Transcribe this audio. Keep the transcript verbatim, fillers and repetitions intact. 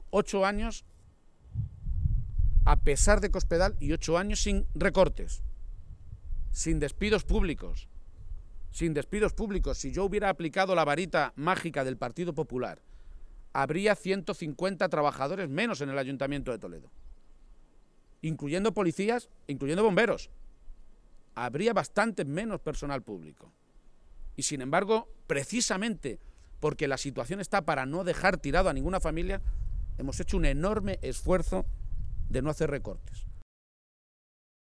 ocho años a pesar de Cospedal y ocho años sin recortes, sin despidos públicos, sin despidos públicos. Si yo hubiera aplicado la varita mágica del Partido Popular, habría ciento cincuenta trabajadores menos en el Ayuntamiento de Toledo, incluyendo policías, incluyendo bomberos. Habría bastante menos personal público. Y sin embargo, precisamente porque la situación está para no dejar tirado a ninguna familia, hemos hecho un enorme esfuerzo de no hacer recortes.